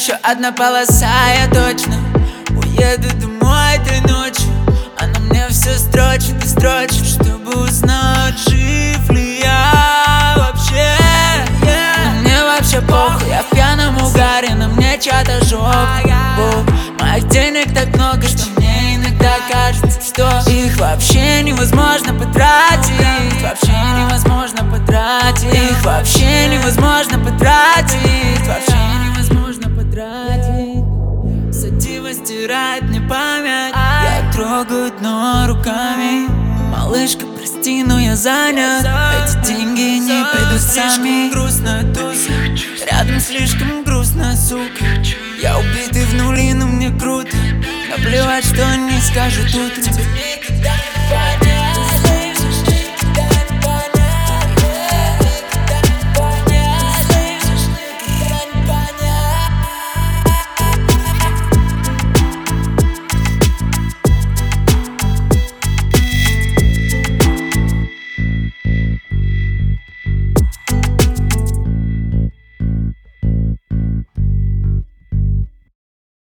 Еще одна полоса, я точно уеду домой этой ночью. Она мне все строчит и строчит, чтобы узнать, жив ли я вообще. Мне вообще похуй, я в пьяном угаре, на мне чья-то жопа. Моих денег так много, что мне иногда кажется, что их вообще невозможно потратить. Вообще невозможно потратить. Их вообще невозможно потратить. Вообще невозможно потратить. Сатива стирает мне память. Я трогаю дно руками. Малышка, прости, но я занят. Эти деньги не придут сами. Грустная туса, рядом слишком грустная сука. Я убитый в нули, но мне круто. Наплевать, что они скажут утром.